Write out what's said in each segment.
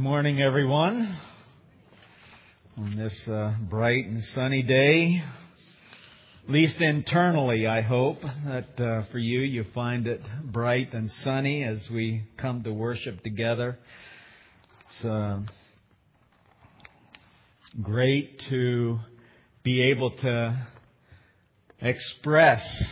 morning, everyone. On this bright and sunny day, at least internally, I hope that for you find it bright and sunny as we come to worship together. It's great to be able to express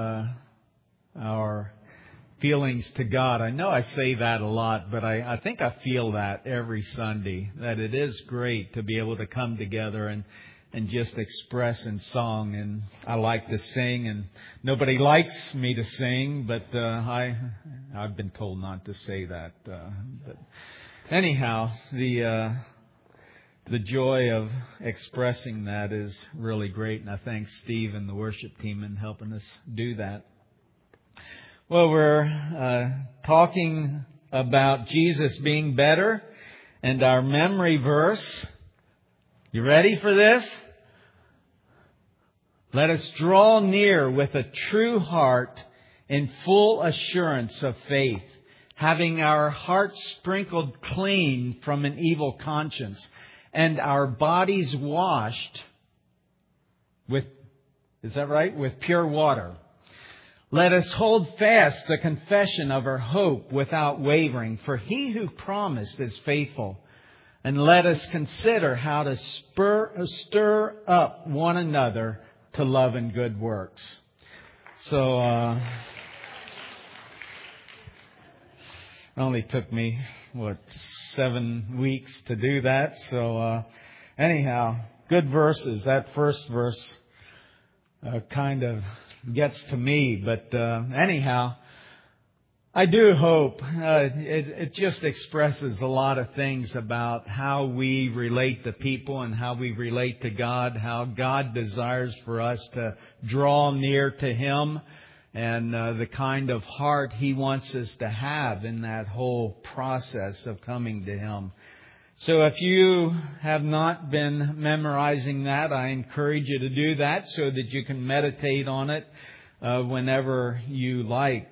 our feelings to God. I know I say that a lot, but I think I feel that every Sunday, that it is great to be able to come together and just express in song. And I like to sing, and nobody likes me to sing, but I've been told not to say that. But anyhow, the joy of expressing that is really great, and I thank Steve and the worship team in helping us do that. Well, we're talking about Jesus being better, and our memory verse. You ready for this? Let us draw near with a true heart in full assurance of faith, having our hearts sprinkled clean from an evil conscience, and our bodies washed with, is that right? With pure water. Let us hold fast the confession of our hope without wavering, for He who promised is faithful. And let us consider how to stir up one another to love and good works. So, it only took me, 7 weeks to do that. So, anyhow, good verses. That first verse kind of gets to me, but anyhow, I do hope it just expresses a lot of things about how we relate to people and how we relate to God, how God desires for us to draw near to Him, and the kind of heart He wants us to have in that whole process of coming to Him. So if you have not been memorizing that, I encourage you to do that so that you can meditate on it whenever you like.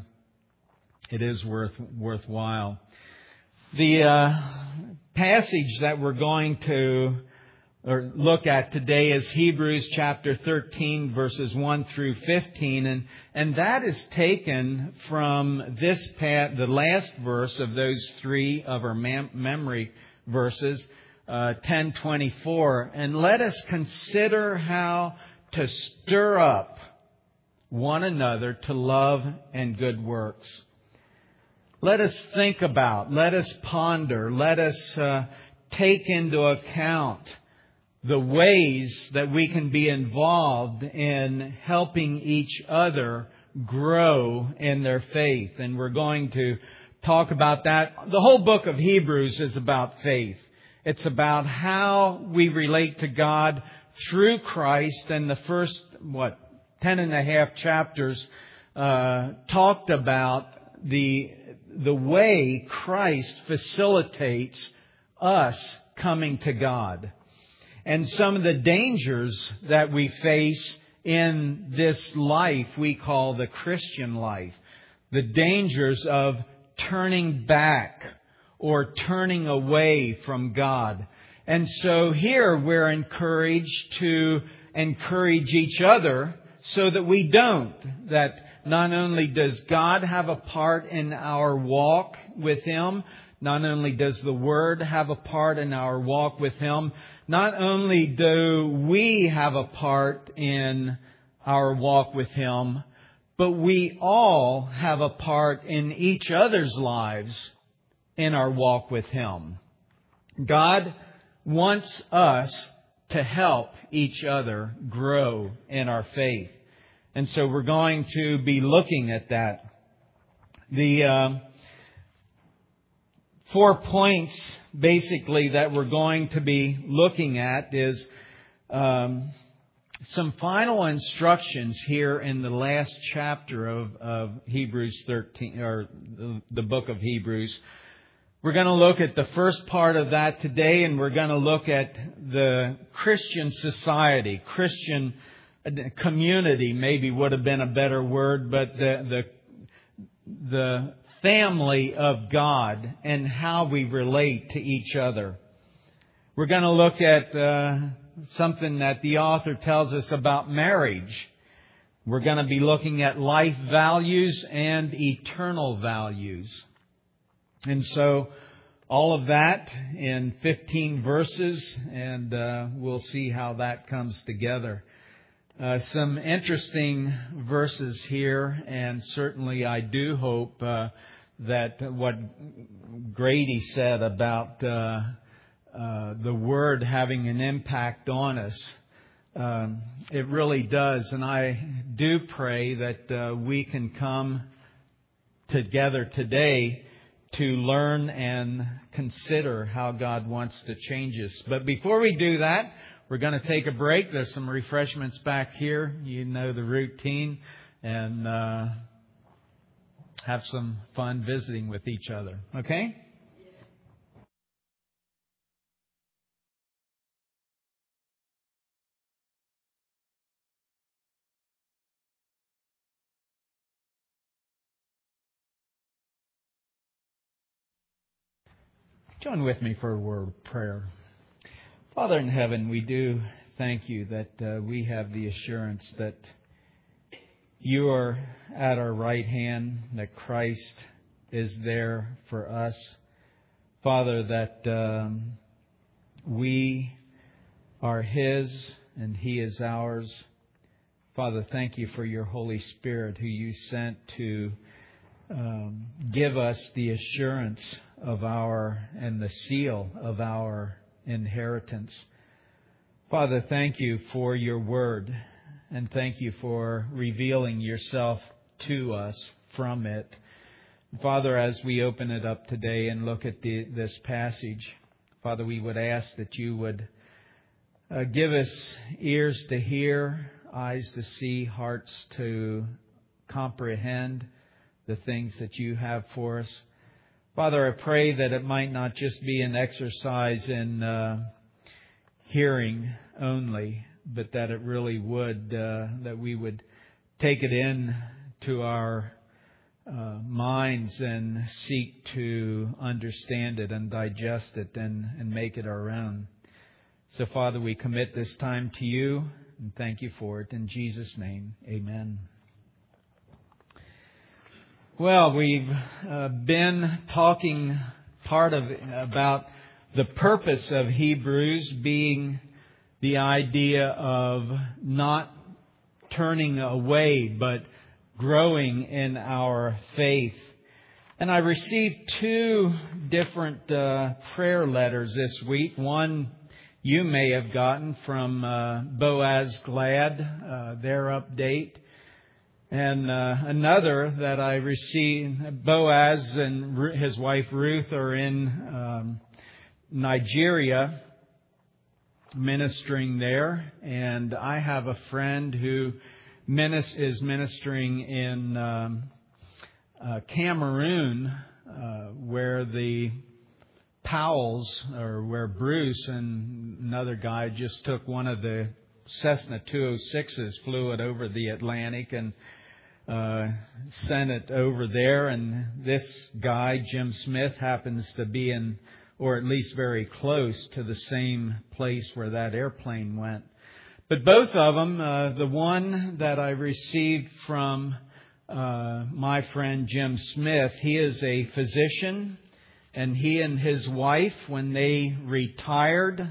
It is worthwhile. The passage that we're going to look at today is Hebrews chapter 13, verses 1 through 15, and that is taken from the last verse of those three of our memory verses, 10:24. And let us consider how to stir up one another to love and good works. Let us think about, let us ponder, let us take into account the ways that we can be involved in helping each other grow in their faith. And we're going to talk about that. The whole book of Hebrews is about faith. It's about how we relate to God through Christ. And the first, 10 and a half chapters talked about the way Christ facilitates us coming to God. And some of the dangers that we face in this life we call the Christian life. The dangers of turning back or turning away from God. And so here we're encouraged to encourage each other so that we don't. That not only does God have a part in our walk with Him, not only does the Word have a part in our walk with Him, not only do we have a part in our walk with Him, but we all have a part in each other's lives in our walk with Him. God wants us to help each other grow in our faith. And so we're going to be looking at that. The 4 points basically that we're going to be looking at is some final instructions here in the last chapter of Hebrews 13, or the book of Hebrews. We're going to look at the first part of that today, and we're going to look at the Christian society, Christian community maybe would have been a better word, but the family of God and how we relate to each other. We're going to look at something that the author tells us about marriage. We're going to be looking at life values and eternal values. And so all of that in 15 verses, and we'll see how that comes together. Some interesting verses here, and certainly I do hope that what Grady said about the Word having an impact on us, it really does. And I do pray that we can come together today to learn and consider how God wants to change us. But before we do that, we're going to take a break. There's some refreshments back here. You know the routine. And have some fun visiting with each other. Okay? Join with me for a word of prayer. Father in heaven, we do thank you that we have the assurance that you are at our right hand, that Christ is there for us. Father, that we are His and He is ours. Father, thank you for your Holy Spirit who you sent to give us the assurance of and the seal of our inheritance. Father, thank you for your word, and thank you for revealing yourself to us from it. Father, as we open it up today and look at this passage, Father, we would ask that you would give us ears to hear, eyes to see, hearts to comprehend the things that you have for us. Father, I pray that it might not just be an exercise in hearing only, but that it really would, that we would take it in to our minds and seek to understand it and digest it and make it our own. So, Father, we commit this time to you and thank you for it. In Jesus' name, amen. Well, we've been talking about the purpose of Hebrews being the idea of not turning away, but growing in our faith. And I received 2 different prayer letters this week. One you may have gotten from Boaz Glad, their update. And another that I received, Boaz and his wife Ruth are in Nigeria ministering there. And I have a friend who is ministering in Cameroon, where the Powells, or where Bruce and another guy just took one of the Cessna 206s, flew it over the Atlantic and sent it over there. And this guy, Jim Smith, happens to be in, or at least very close to the same place where that airplane went. But both of them, the one that I received from my friend Jim Smith, he is a physician, and he and his wife, when they retired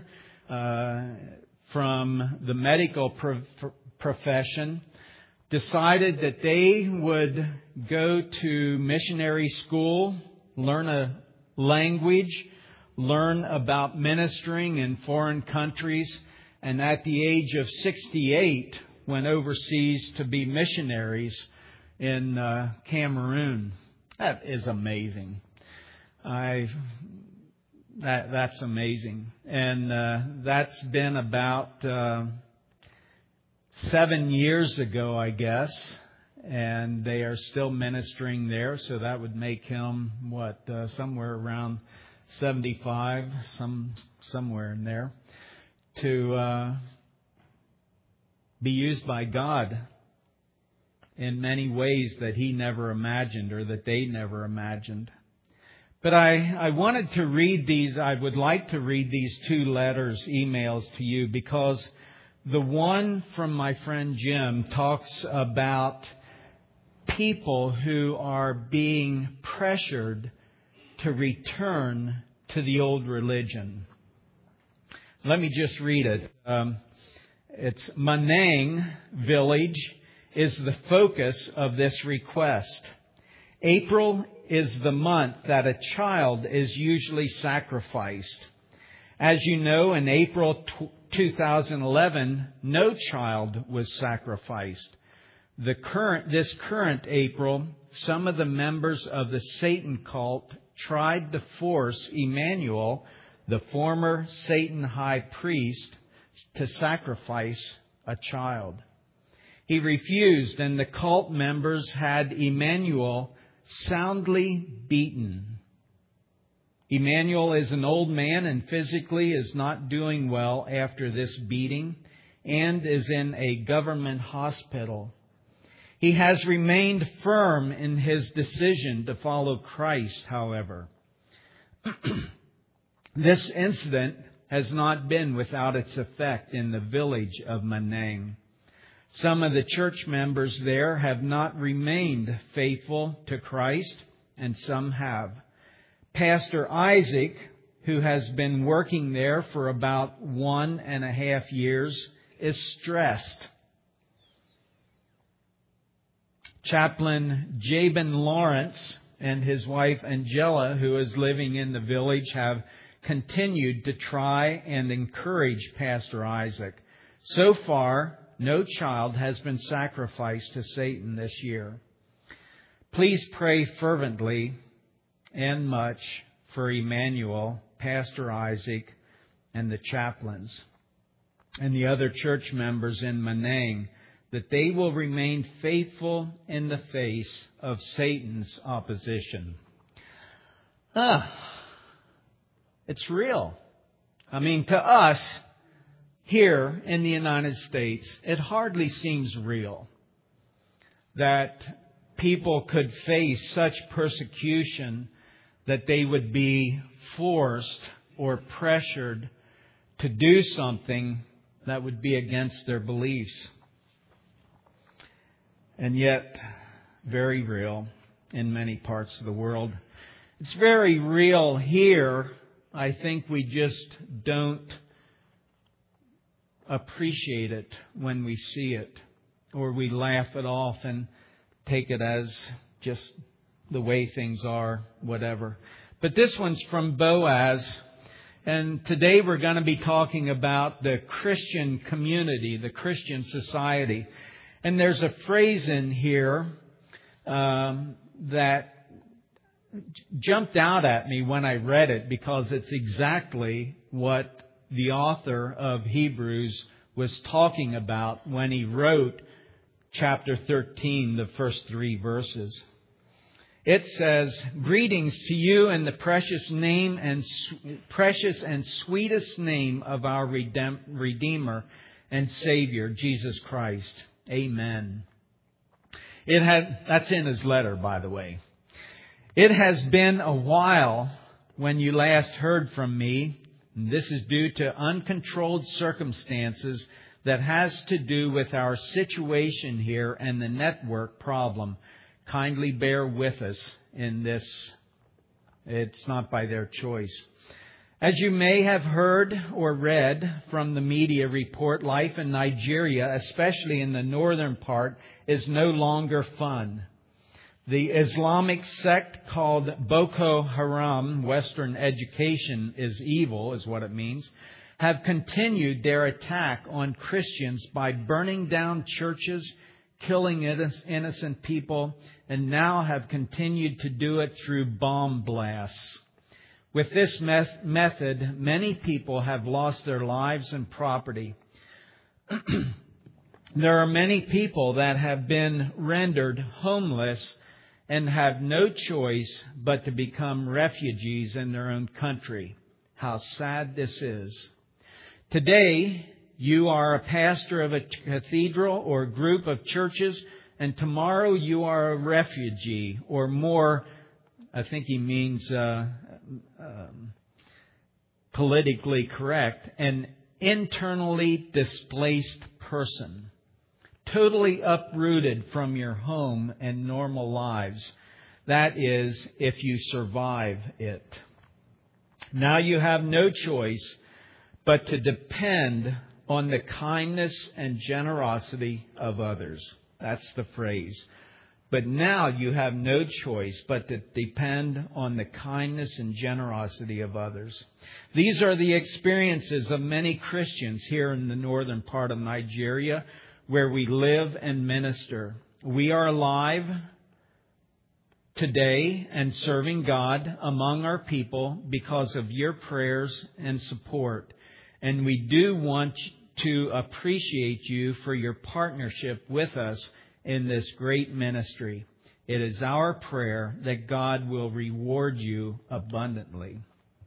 from the medical profession, decided that they would go to missionary school, learn a language, learn about ministering in foreign countries, and at the age of 68 went overseas to be missionaries in Cameroon. That is amazing. That's amazing. And that's been about 7 years ago, I guess. And they are still ministering there. So that would make him, somewhere around 75, somewhere in there, to be used by God in many ways that he never imagined or that they never imagined. But I wanted to read these, I would like to read these 2 letters, emails to you, because the one from my friend Jim talks about people who are being pressured to return to the old religion. Let me just read it. It's Manang village is the focus of this request. April is the month that a child is usually sacrificed. As you know, in April 2011, no child was sacrificed. This current April, some of the members of the Satan cult tried to force Emmanuel, the former Satan high priest, to sacrifice a child. He refused, and the cult members had Emmanuel soundly beaten. Emmanuel is an old man and physically is not doing well after this beating and is in a government hospital. He has remained firm in his decision to follow Christ, however. This incident has not been without its effect in the village of Manang. Some of the church members there have not remained faithful to Christ, and some have. Pastor Isaac, who has been working there for about 1.5 years, is stressed. Chaplain Jabin Lawrence and his wife Angela, who is living in the village, have continued to try and encourage Pastor Isaac. So far, no child has been sacrificed to Satan this year. Please pray fervently and much for Emmanuel, Pastor Isaac, and the chaplains and the other church members in Manang, that they will remain faithful in the face of Satan's opposition. It's real. I mean, to us here in the United States, it hardly seems real that people could face such persecution that they would be forced or pressured to do something that would be against their beliefs. And yet, very real in many parts of the world. It's very real here. I think we just don't appreciate it when we see it, or we laugh it off and take it as just the way things are, whatever. But this one's from Boaz, and today we're going to be talking about the Christian community, the Christian society. And there's a phrase in here that jumped out at me when I read it, because it's exactly what the author of Hebrews was talking about when he wrote chapter 13, the first 3 verses. It says, "Greetings to you in the precious and sweetest name of our Redeemer and Savior, Jesus Christ. Amen." That's in his letter, by the way. "It has been a while when you last heard from me. This is due to uncontrolled circumstances that has to do with our situation here and the network problem. Kindly bear with us in this. It's not by their choice. As you may have heard or read from the media report, life in Nigeria, especially in the northern part, is no longer fun. The Islamic sect called Boko Haram, Western education is evil, is what it means, have continued their attack on Christians by burning down churches, killing innocent people, and now have continued to do it through bomb blasts. With this method, many people have lost their lives and property. There are many people that have been rendered homeless and have no choice but to become refugees in their own country. How sad this is. Today, you are a pastor of a cathedral or group of churches, and tomorrow you are a refugee, or more, I think he means politically correct, an internally displaced person, totally uprooted from your home and normal lives. That is, if you survive it. Now you have no choice but to depend on the kindness and generosity of others. That's the phrase. But now you have no choice but to depend on the kindness and generosity of others. These are the experiences of many Christians here in the northern part of Nigeria, where we live and minister. We are alive today and serving God among our people because of your prayers and support. And we do want to appreciate you for your partnership with us in this great ministry. It is our prayer that God will reward you abundantly.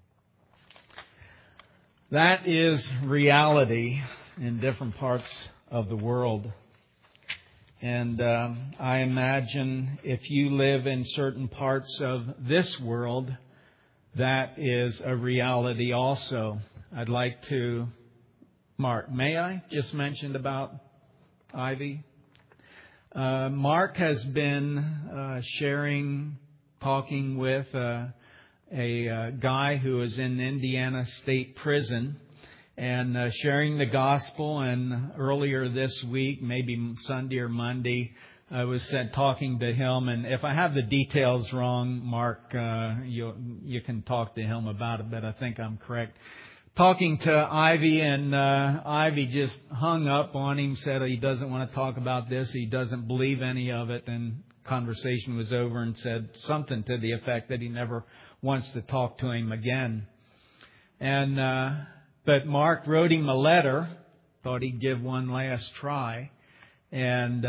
That is reality in different parts of the world. And I imagine if you live in certain parts of this world, that is a reality also. I'd like to, Mark, may I just mention about Ivy? Mark has been talking with a guy who is in Indiana State Prison, and sharing the gospel. And earlier this week, maybe Sunday or Monday, I was talking to him. And if I have the details wrong, Mark, you can talk to him about it, but I think I'm correct. Talking to Ivy, and Ivy just hung up on him, said he doesn't want to talk about this. He doesn't believe any of it. And conversation was over, and said something to the effect that he never wants to talk to him again. And but Mark wrote him a letter, thought he'd give one last try. And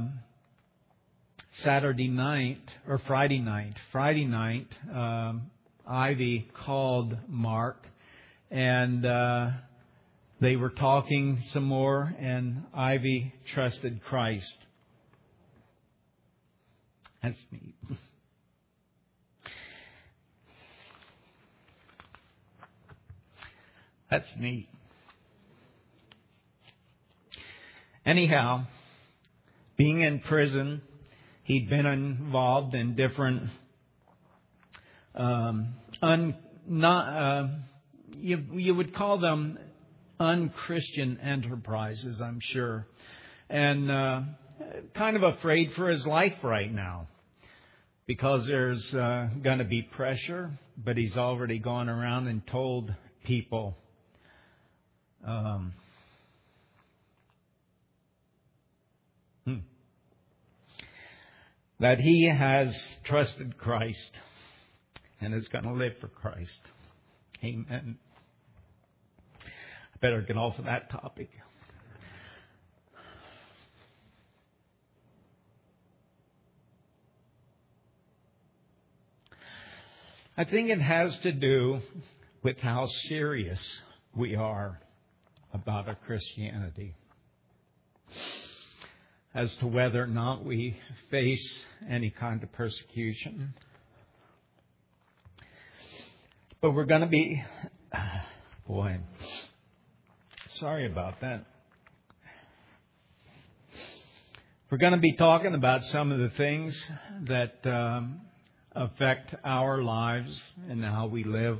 Friday night, Ivy called Mark, and they were talking some more, and Ivy trusted Christ. That's neat. That's neat. Anyhow, being in prison, he'd been involved in different, you would call them unchristian enterprises, I'm sure, and kind of afraid for his life right now, because there's going to be pressure. But he's already gone around and told people. That he has trusted Christ and is going to live for Christ. Amen. I better get off of that topic. I think it has to do with how serious we are about our Christianity, as to whether or not we face any kind of persecution. But we're going to be, sorry about that. We're going to be talking about some of the things that affect our lives and how we live.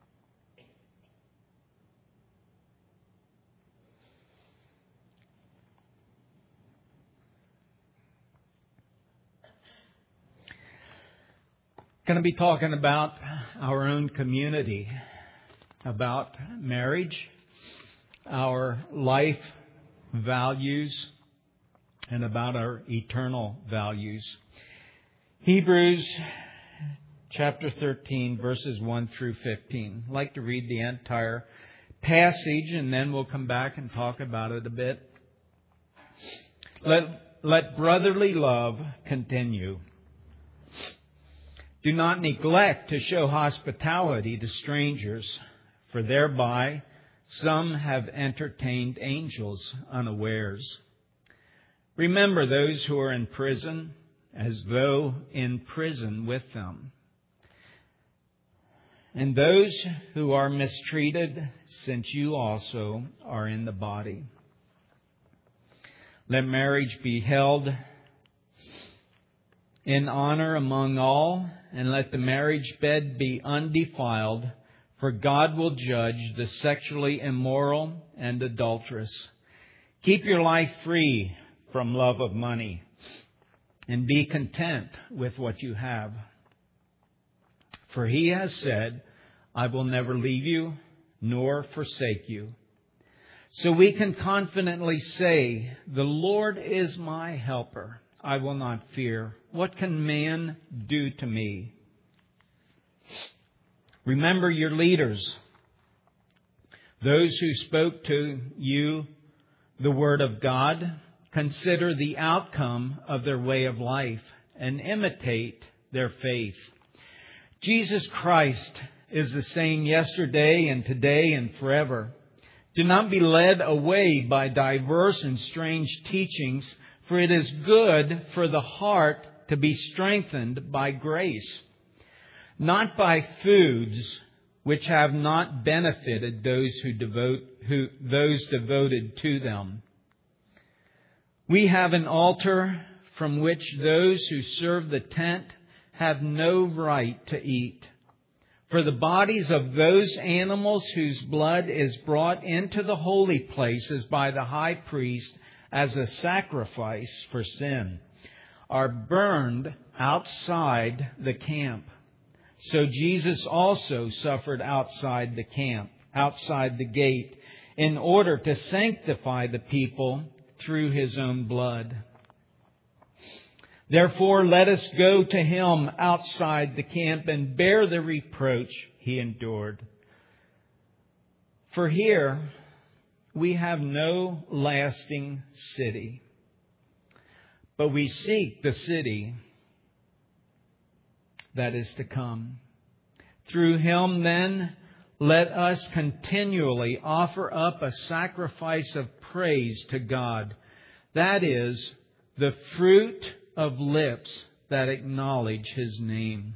Going to be talking about our own community, about marriage, our life values, and about our eternal values. Hebrews chapter 13, verses 1 through 15. I'd like to read the entire passage, and then we'll come back and talk about it a bit. Let brotherly love continue. Do not neglect to show hospitality to strangers, for thereby some have entertained angels unawares. Remember those who are in prison, as though in prison with them, and those who are mistreated, since you also are in the body. Let marriage be held in honor among all, and let the marriage bed be undefiled, for God will judge the sexually immoral and adulterous. Keep your life free from love of money, and be content with what you have. For He has said, I will never leave you nor forsake you. So we can confidently say, the Lord is my helper. I will not fear. What can man do to me? Remember your leaders, those who spoke to you the word of God. Consider the outcome of their way of life and imitate their faith. Jesus Christ is the same yesterday and today and forever. Do not be led away by diverse and strange teachings, for it is good for the heart to be strengthened by grace, not by foods which have not benefited those devoted to them. We have an altar from which those who serve the tent have no right to eat. For the bodies of those animals whose blood is brought into the holy places by the high priest as a sacrifice for sin are burned outside the camp. So Jesus also suffered outside the camp, outside the gate, in order to sanctify the people through His own blood. Therefore, let us go to Him outside the camp and bear the reproach He endured. For here we have no lasting city, but we seek the city that is to come. Through Him, then, let us continually offer up a sacrifice of praise to God. That is, the fruit of lips that acknowledge His name.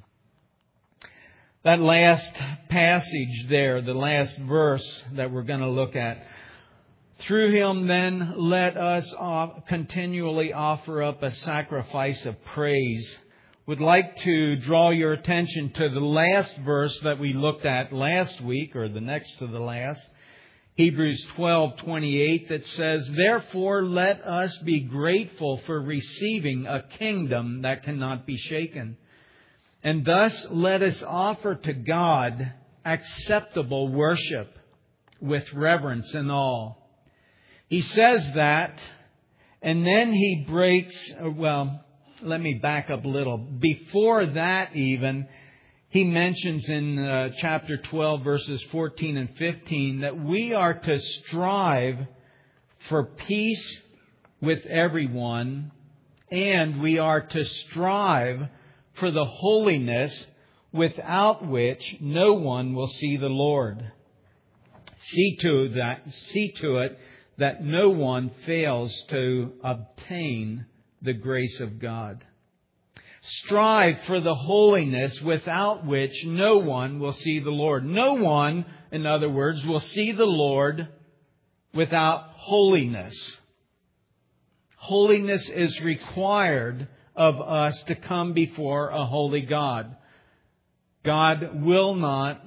That last passage there, the last verse that we're going to look at. Through Him, then, let us continually offer up a sacrifice of praise. Would like to draw your attention to the last verse that we looked at last week, or the next to the last, Hebrews 12:28, that says, therefore let us be grateful for receiving a kingdom that cannot be shaken. And thus let us offer to God acceptable worship with reverence and awe. He says that, and then he breaks, let me back up a little. Before that even, he mentions in chapter 12, verses 14 and 15, that we are to strive for peace with everyone, and we are to strive for the holiness without which no one will see the Lord. See to it that no one fails to obtain the grace of God. Strive for the holiness without which no one will see the Lord. No one, in other words, will see the Lord without holiness. Holiness is required of us to come before a holy God. God will not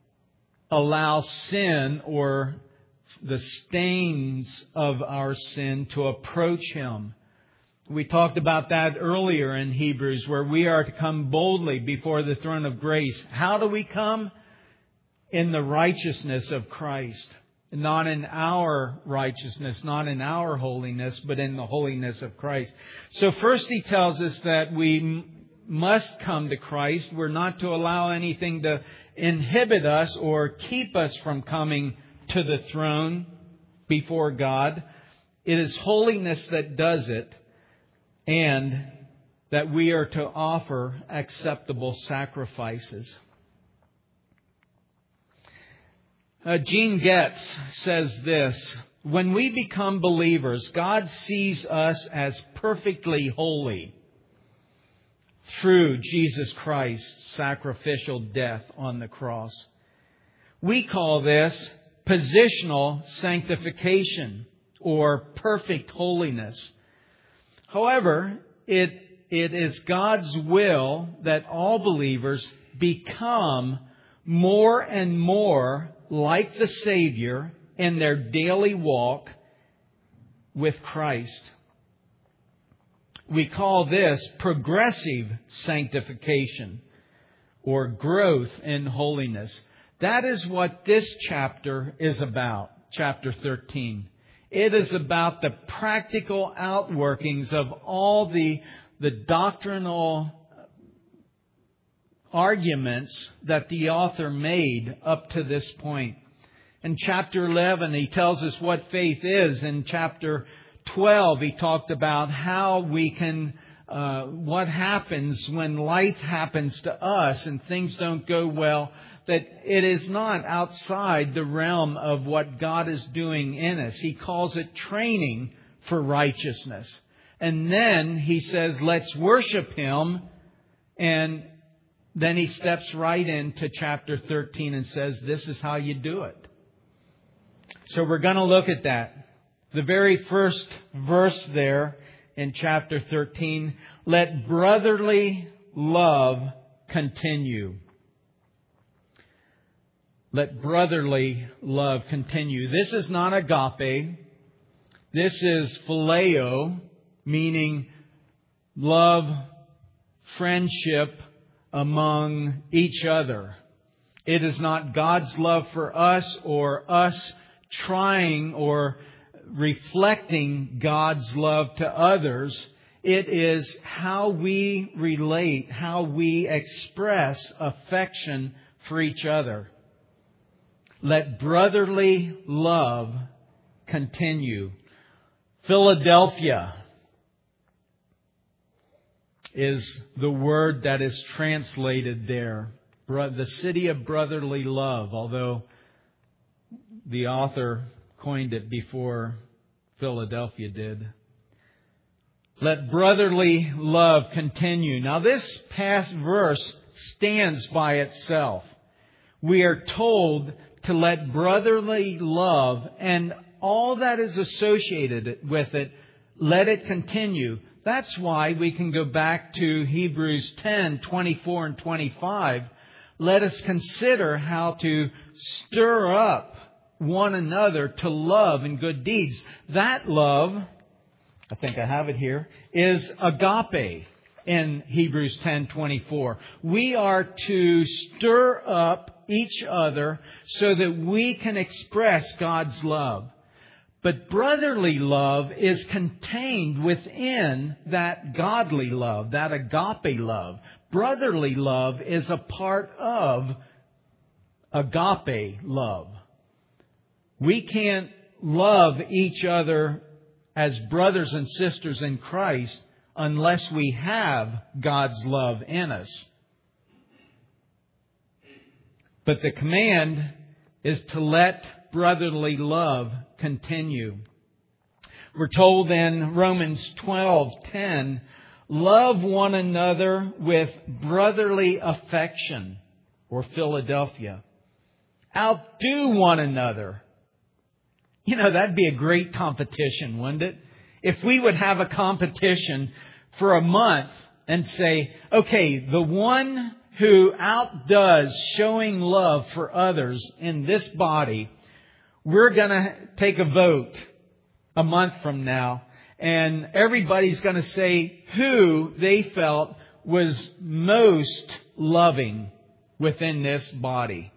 allow sin or the stains of our sin to approach Him. We talked about that earlier in Hebrews, where we are to come boldly before the throne of grace. How do we come? In the righteousness of Christ. Not in our righteousness, not in our holiness, but in the holiness of Christ. So first He tells us that we must come to Christ. We're not to allow anything to inhibit us or keep us from coming to the throne before God. It is holiness that does it. And that we are to offer acceptable sacrifices. Gene Getz says this: When we become believers, God sees us as perfectly holy through Jesus Christ's sacrificial death on the cross. We call this positional sanctification or perfect holiness. However, it is God's will that all believers become more and more like the Savior in their daily walk with Christ. We call this progressive sanctification or growth in holiness. That is what this chapter is about, chapter 13. It is about the practical outworkings of all the doctrinal arguments that the author made up to this point. In chapter 11, he tells us what faith is. In chapter 12, he talked about how we can, what happens when life happens to us and things don't go well, that it is not outside the realm of what God is doing in us. He calls it training for righteousness. And then he says, let's worship Him. And then he steps right into chapter 13 and says, this is how you do it. So we're going to look at that. The very first verse there in chapter 13, let brotherly love continue. Let brotherly love continue. This is not agape. This is phileo, meaning love, friendship among each other. It is not God's love for us or us trying or reflecting God's love to others. It is how we relate, how we express affection for each other. Let brotherly love continue. Philadelphia is the word that is translated there. The city of brotherly love, although the author coined it before Philadelphia did. Let brotherly love continue. Now this past verse stands by itself. We are told to let brotherly love and all that is associated with it, let it continue. That's why we can go back to Hebrews 10, 24 and 25. Let us consider how to stir up one another to love and good deeds. That love, I think I have it here, is agape in Hebrews 10:24. We are to stir up each other so that we can express God's love. But brotherly love is contained within that godly love, that agape love. Brotherly love is a part of agape love. We can't love each other as brothers and sisters in Christ unless we have God's love in us. But the command is to let brotherly love continue. We're told in Romans 12:10, love one another with brotherly affection, or Philadelphia. Outdo one another. You know, that'd be a great competition, wouldn't it? If we would have a competition for a month and say, okay, the one who outdoes showing love for others in this body, we're going to take a vote a month from now, and everybody's going to say who they felt was most loving within this body.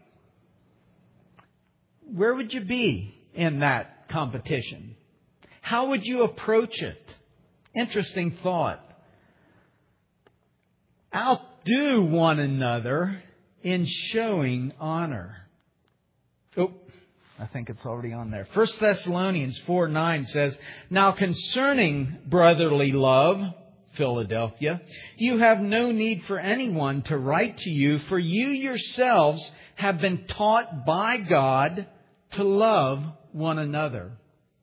Where would you be in that competition? How would you approach it? Interesting thought. Outdo one another in showing honor. Oh, I think it's already on there. 1 Thessalonians 4:9 says, now concerning brotherly love, Philadelphia, you have no need for anyone to write to you, for you yourselves have been taught by God to love one another.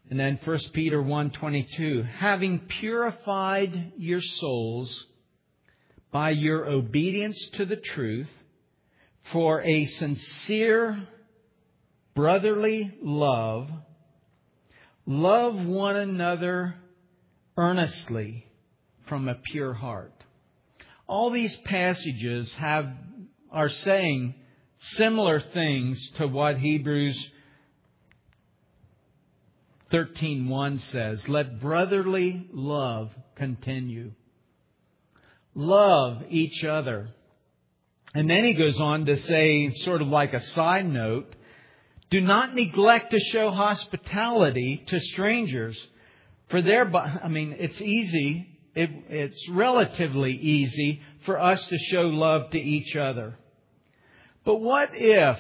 And then 1 Peter 1:22, having purified your souls by your obedience to the truth for a sincere brotherly love, love one another earnestly from a pure heart. All these passages are saying similar things to what Hebrews 13:1 says. Let brotherly love continue. Love each other. And then he goes on to say, sort of like a side note, do not neglect to show hospitality to strangers. For thereby, it's easy. It's relatively easy for us to show love to each other. But what if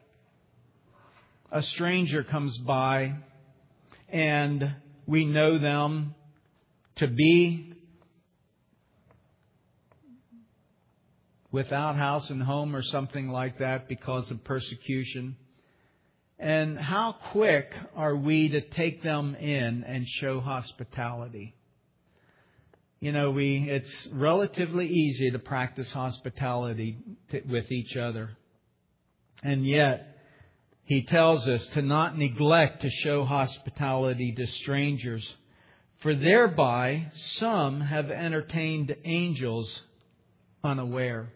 a stranger comes by and we know them to be without house and home or something like that because of persecution? And how quick are we to take them in and show hospitality? It's relatively easy to practice hospitality with each other. And yet, he tells us to not neglect to show hospitality to strangers, for thereby some have entertained angels unaware.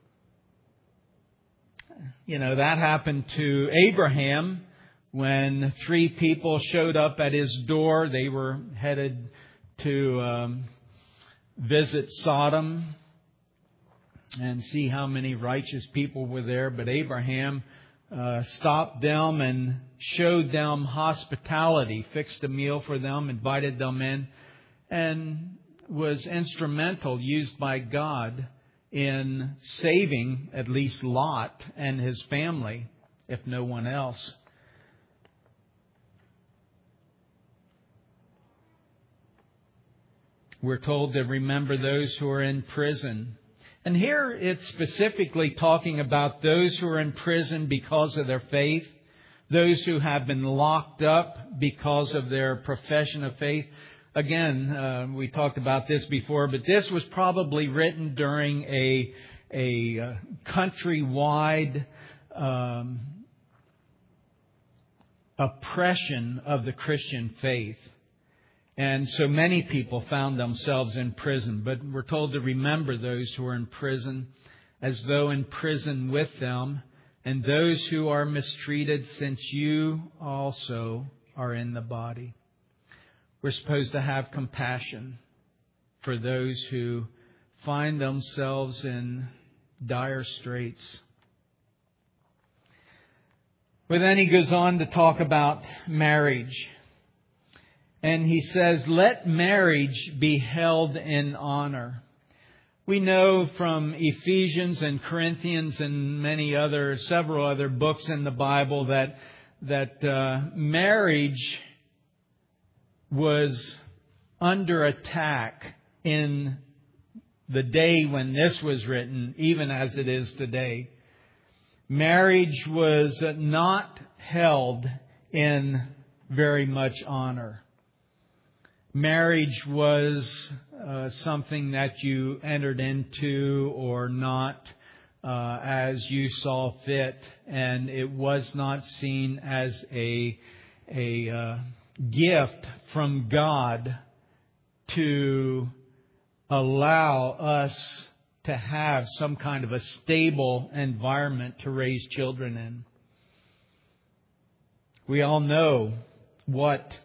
That happened to Abraham when 3 people showed up at his door. They were headed to visit Sodom and see how many righteous people were there. But Abraham stopped them and showed them hospitality, fixed a meal for them, invited them in, and was instrumental, used by God, in saving at least Lot and his family, if no one else. We're told to remember those who are in prison. And here it's specifically talking about those who are in prison because of their faith, those who have been locked up because of their profession of faith. Again, we talked about this before, but this was probably written during a countrywide oppression of the Christian faith. And so many people found themselves in prison. But we're told to remember those who are in prison as though in prison with them, and those who are mistreated, since you also are in the body. We're supposed to have compassion for those who find themselves in dire straits. But then he goes on to talk about marriage. And he says, let marriage be held in honor. We know from Ephesians and Corinthians and several other books in the Bible that marriage was under attack in the day when this was written, even as it is today. Marriage was not held in very much honor. Marriage was something that you entered into or not as you saw fit, and it was not seen as a gift from God to allow us to have some kind of a stable environment to raise children in. We all know what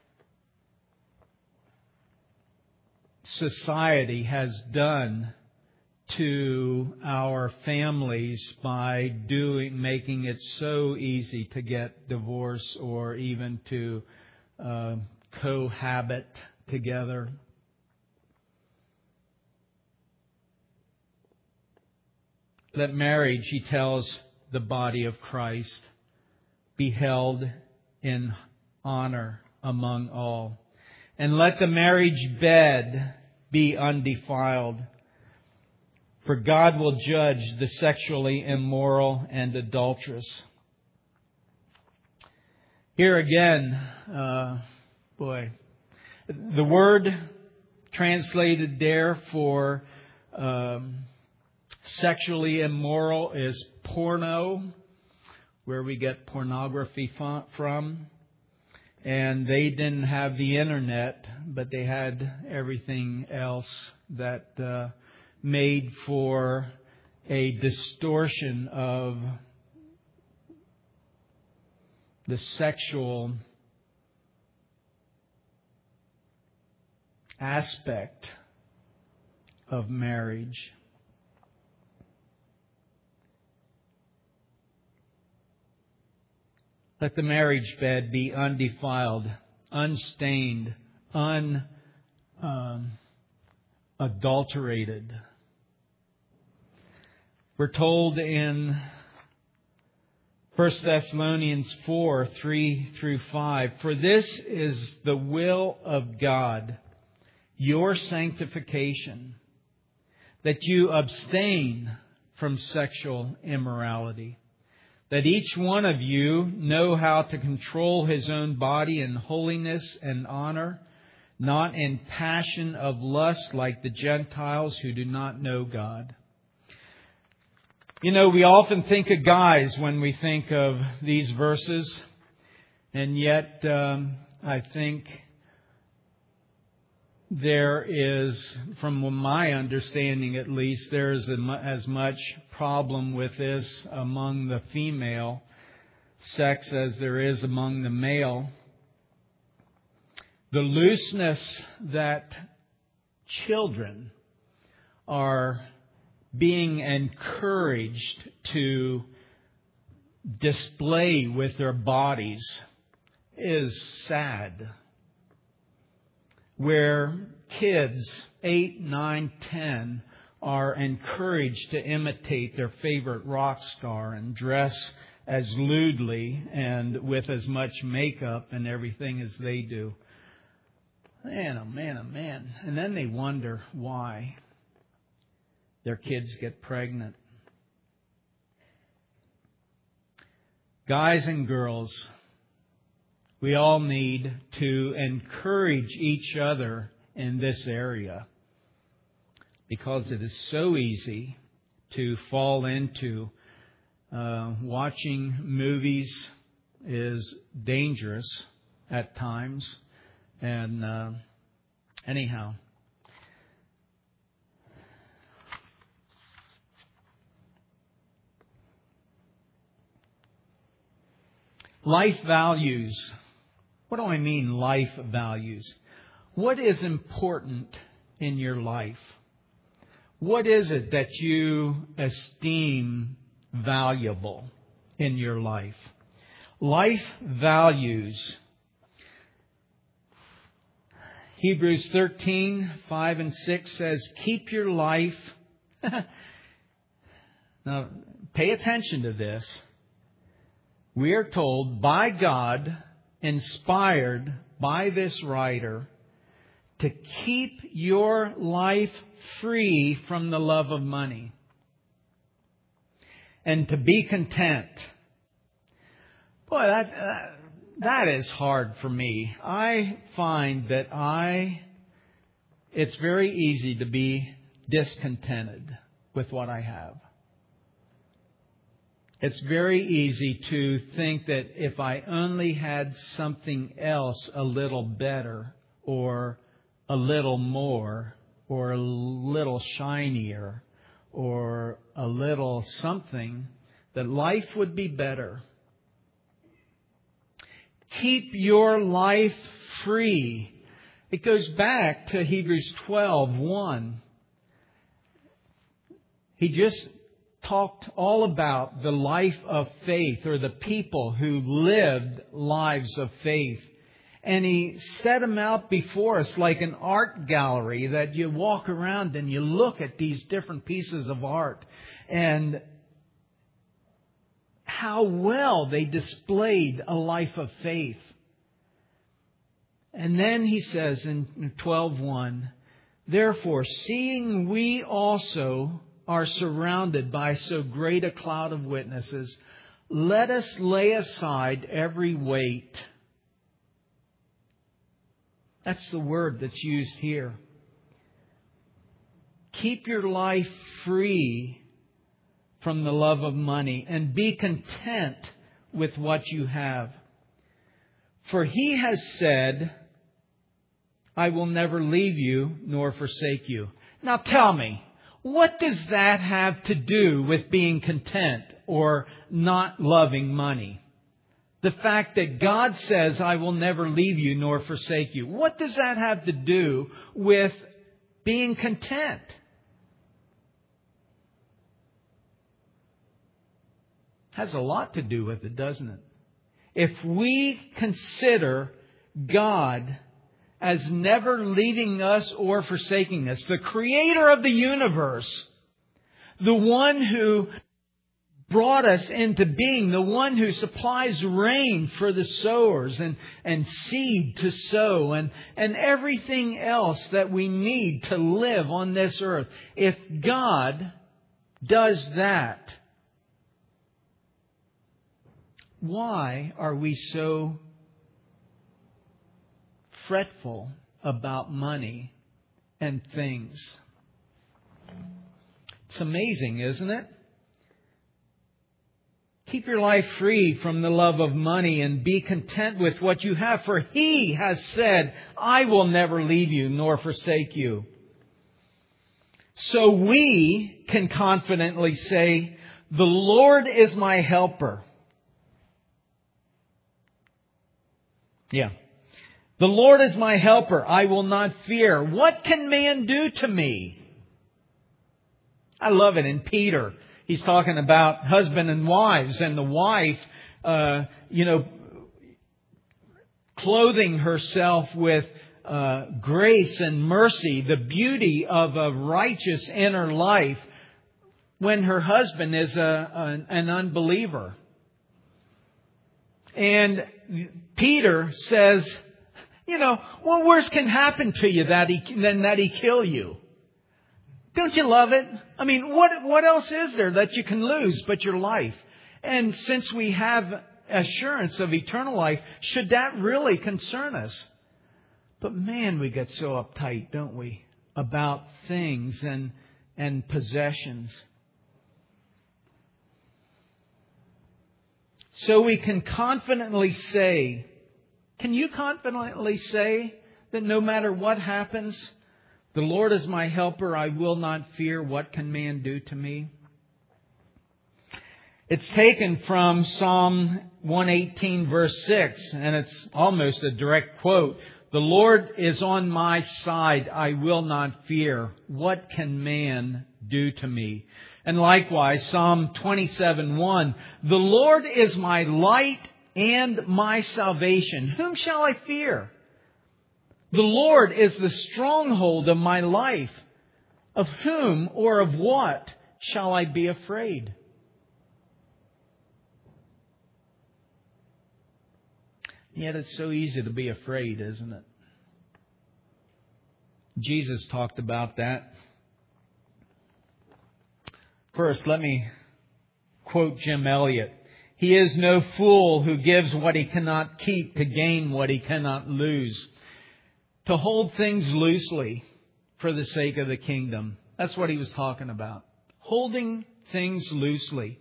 society has done to our families by making it so easy to get divorced or even to cohabit together. Let marriage, he tells the body of Christ, be held in honor among all. And let the marriage bed be undefiled, for God will judge the sexually immoral and adulterous. Here again, Boy, the word translated there for sexually immoral is porno, where we get pornography from. And they didn't have the internet, but they had everything else that made for a distortion of the sexual aspect of marriage. Let the marriage bed be undefiled, unstained, unadulterated. We're told in 1 Thessalonians 4, 3 through 5, "For this is the will of God, your sanctification, that you abstain from sexual immorality, that each one of you know how to control his own body in holiness and honor, not in passion of lust like the Gentiles who do not know God." You know, we often think of guys when we think of these verses, and yet I think there is, from my understanding at least, there is as much problem with this among the female sex as there is among the male. The looseness that children are being encouraged to display with their bodies is sad. Where kids 8, 9, 10 are encouraged to imitate their favorite rock star and dress as lewdly and with as much makeup and everything as they do. Man, oh man, oh man. And then they wonder why their kids get pregnant. Guys and girls, we all need to encourage each other in this area, because it is so easy to fall into watching movies is dangerous at times. And anyhow, life values. What do I mean, life values? What is important in your life? What is it that you esteem valuable in your life? Life values. Hebrews 13, 5 and 6 says, "Keep your life." Now, pay attention to this. We are told by God, inspired by this writer, to keep your life free from the love of money and to be content. Boy, that is hard for me. I find that it's very easy to be discontented with what I have. It's very easy to think that if I only had something else a little better, or a little more, or a little shinier, or a little something, that life would be better. Keep your life free. It goes back to Hebrews 12:1. He just talked all about the life of faith, or the people who lived lives of faith. And he set them out before us like an art gallery, that you walk around and you look at these different pieces of art and how well they displayed a life of faith. And then he says in 12:1, "Therefore, seeing we also are surrounded by so great a cloud of witnesses, let us lay aside every weight That's the word that's used here. Keep your life free from the love of money and be content with what you have. For He has said, I will never leave you nor forsake you. Now tell me, what does that have to do with being content or not loving money? The fact that God says, I will never leave you nor forsake you. What does that have to do with being content? Has a lot to do with it, doesn't it? If we consider God as never leaving us or forsaking us, the Creator of the universe, the one who brought us into being, the one who supplies rain for the sowers and seed to sow and everything else that we need to live on this earth. If God does that, why are we so fretful about money and things? It's amazing, isn't it? Keep your life free from the love of money and be content with what you have. For He has said, I will never leave you nor forsake you. So we can confidently say, the Lord is my helper. Yeah. The Lord is my helper. I will not fear. What can man do to me? I love it in Peter. He's talking about husband and wives, and the wife, clothing herself with grace and mercy, the beauty of a righteous inner life, when her husband is an unbeliever. And Peter says, what worse can happen to you than that he kill you? Don't you love it? I mean, what else is there that you can lose but your life? And since we have assurance of eternal life, should that really concern us? But man, we get so uptight, don't we, about things and possessions. So we can confidently say, can you confidently say that no matter what happens, the Lord is my helper, I will not fear. What can man do to me? It's taken from Psalm 118 verse 6, and it's almost a direct quote. The Lord is on my side, I will not fear. What can man do to me? And likewise, Psalm 27:1, the Lord is my light and my salvation. Whom shall I fear? The Lord is the stronghold of my life. Of whom or of what shall I be afraid? Yet it's so easy to be afraid, isn't it? Jesus talked about that. First, let me quote Jim Elliot. He is no fool who gives what he cannot keep to gain what he cannot lose. To hold things loosely for the sake of the kingdom. That's what he was talking about. Holding things loosely.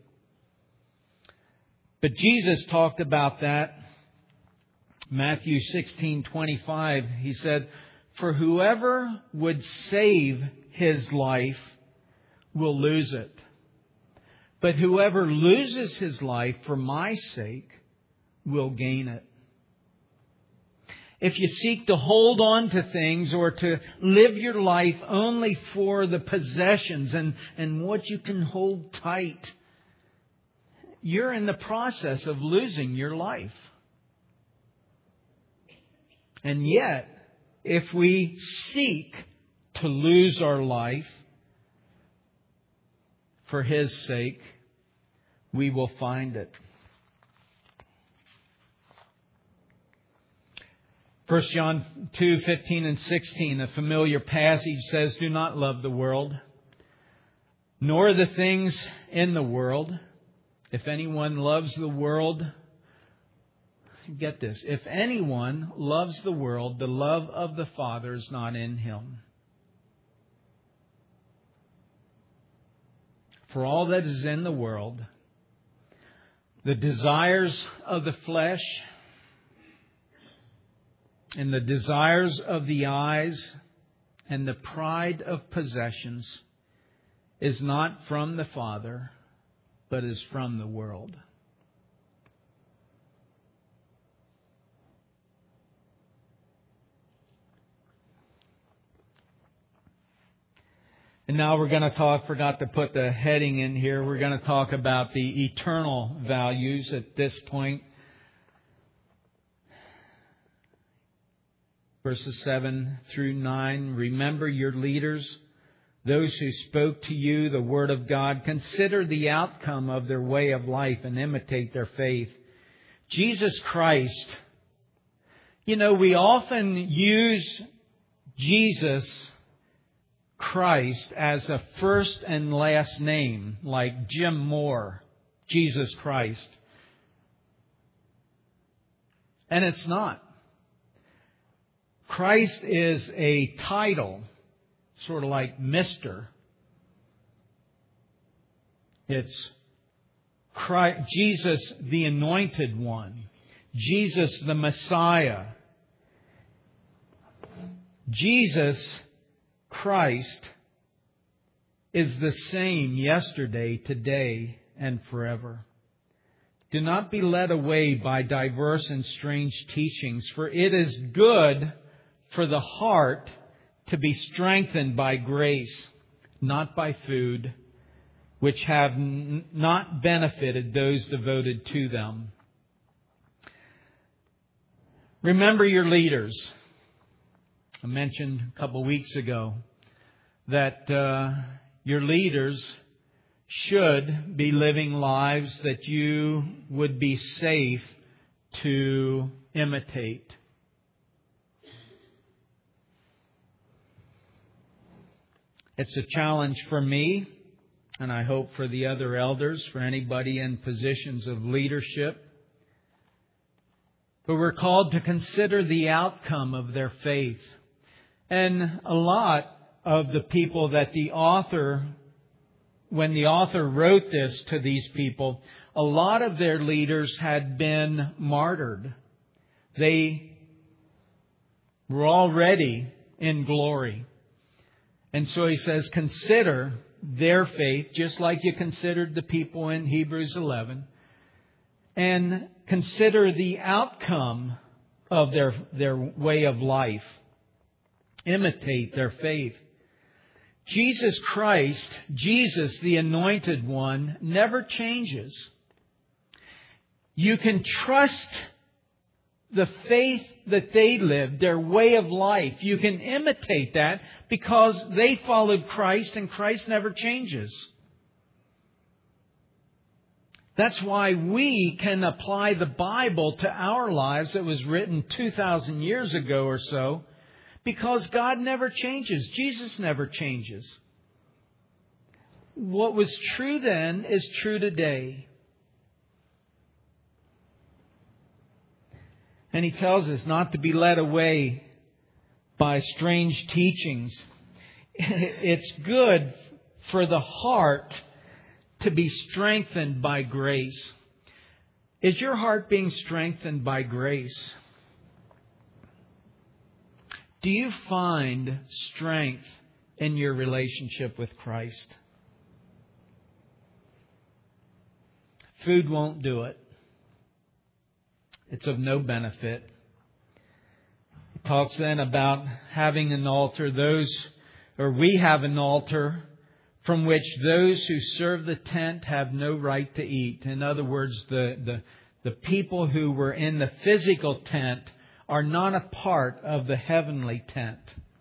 But Jesus talked about that. Matthew 16:25, He said, for whoever would save his life will lose it. But whoever loses his life for my sake will gain it. If you seek to hold on to things or to live your life only for the possessions and what you can hold tight, you're in the process of losing your life. And yet, if we seek to lose our life for His sake, we will find it. 1 John 2:15 and 16, a familiar passage, says, do not love the world, nor the things in the world. If anyone loves the world, get this, if anyone loves the world, the love of the Father is not in him. For all that is in the world, the desires of the flesh and the desires of the eyes and the pride of possessions is not from the Father, but is from the world. And now we're going to talk, forgot to put the heading in here, we're going to talk about the eternal values at this point. Verses 7 through 9. Remember your leaders, those who spoke to you the Word of God. Consider the outcome of their way of life and imitate their faith. Jesus Christ. You know, we often use Jesus Christ as a first and last name, like Jim Moore, Jesus Christ. And it's not. Christ is a title, sort of like Mr. It's Christ, Jesus the Anointed One, Jesus the Messiah. Jesus Christ is the same yesterday, today, and forever. Do not be led away by diverse and strange teachings, for it is good for the heart to be strengthened by grace, not by food, which have not benefited those devoted to them. Remember your leaders. I mentioned a couple of weeks ago that your leaders should be living lives that you would be safe to imitate. It's a challenge for me, and I hope for the other elders, for anybody in positions of leadership. But we're called to consider the outcome of their faith. And a lot of the people that the author, when the author wrote this to these people, a lot of their leaders had been martyred. They were already in glory. And so he says, consider their faith, just like you considered the people in Hebrews 11. And consider the outcome of their way of life. Imitate their faith. Jesus Christ, Jesus the Anointed One, never changes. You can trust the faith that they lived, their way of life. You can imitate that because they followed Christ and Christ never changes. That's why we can apply the Bible to our lives that was written 2,000 years ago or so, because God never changes. Jesus never changes. What was true then is true today. And he tells us not to be led away by strange teachings. It's good for the heart to be strengthened by grace. Is your heart being strengthened by grace? Do you find strength in your relationship with Christ? Food won't do it. It's of no benefit. It talks then about having an altar. We have an altar from which those who serve the tent have no right to eat. In other words, the people who were in the physical tent are not a part of the heavenly tent.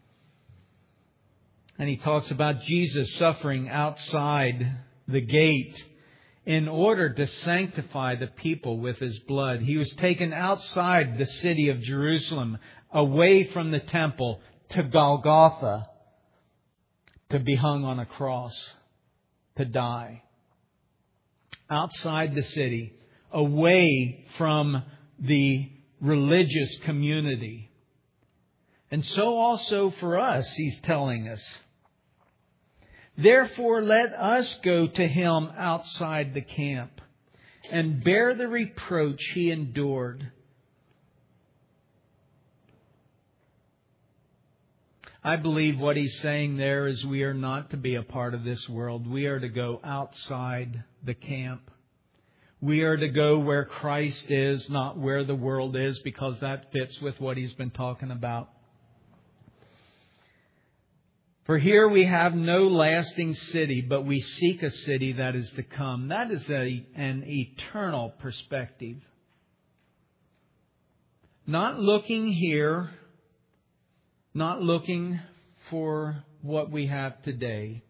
And he talks about Jesus suffering outside the gate in order to sanctify the people with His blood. He was taken outside the city of Jerusalem, away from the temple, to Golgotha, to be hung on a cross, to die. Outside the city, away from the religious community. And so also for us, He's telling us. Therefore, let us go to Him outside the camp and bear the reproach He endured. I believe what He's saying there is we are not to be a part of this world. We are to go outside the camp. We are to go where Christ is, not where the world is, because that fits with what He's been talking about. For here we have no lasting city, but we seek a city that is to come. That is an eternal perspective. Not looking here, not looking for what we have today,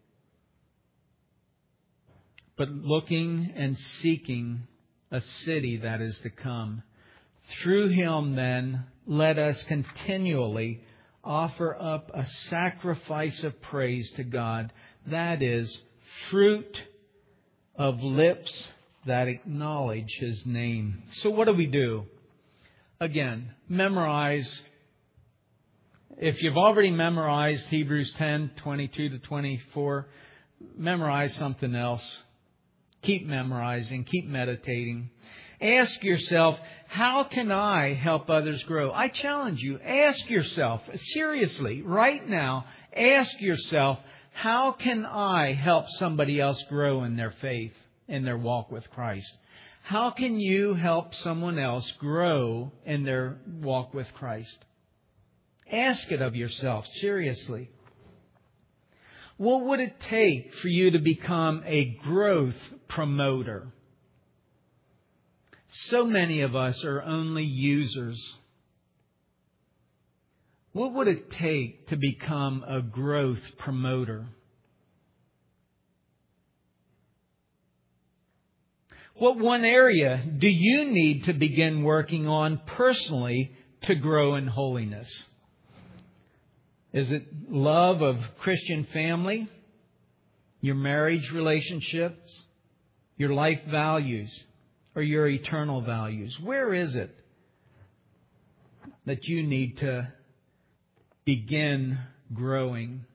but looking and seeking a city that is to come. Through Him, then, let us continually offer up a sacrifice of praise to God. That is fruit of lips that acknowledge His name. So what do? Again, memorize. If you've already memorized Hebrews 10:22-24, memorize something else. Keep memorizing, keep meditating. Ask yourself, how can I help others grow? I challenge you, ask yourself, seriously, right now, ask yourself, how can I help somebody else grow in their faith, in their walk with Christ? How can you help someone else grow in their walk with Christ? Ask it of yourself, seriously. What would it take for you to become a growth promoter? So many of us are only users. What would it take to become a growth promoter? What one area do you need to begin working on personally to grow in holiness? Is it love of Christian family, your marriage relationships, your life values, or your eternal values? Where is it that you need to begin growing?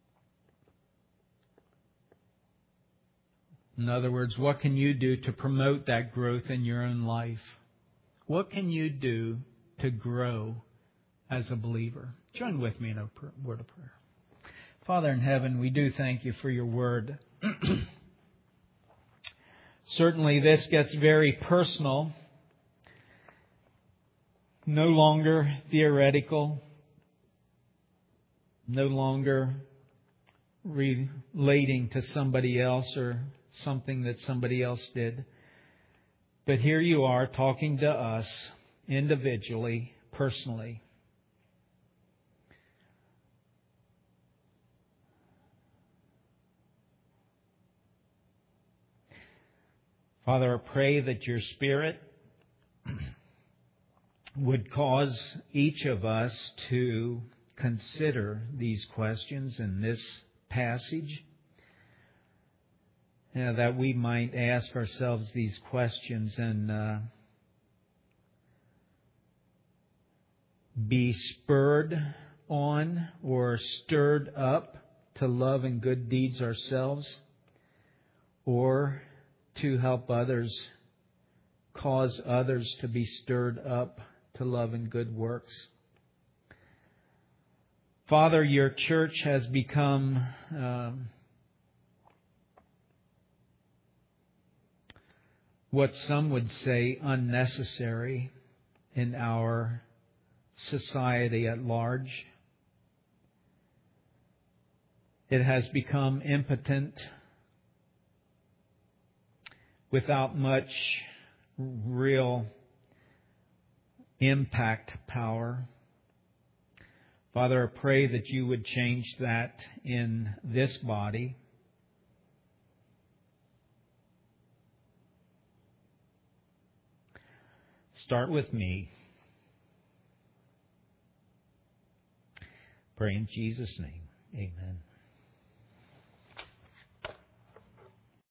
In other words, what can you do to promote that growth in your own life? What can you do to grow as a believer? Join with me in a word of prayer. Father in heaven, we do thank You for Your word. Certainly this gets very personal, no longer theoretical, no longer relating to somebody else or something that somebody else did. But here You are talking to us individually, personally. Father, I pray that Your Spirit would cause each of us to consider these questions in this passage, that we might ask ourselves these questions and be spurred on or stirred up to love and good deeds ourselves, or to help others, cause others to be stirred up to love and good works. Father, Your church has become what some would say unnecessary in our society at large. It has become impotent, without much real impact power. Father, I pray that You would change that in this body. Start with me. Pray in Jesus' name. Amen.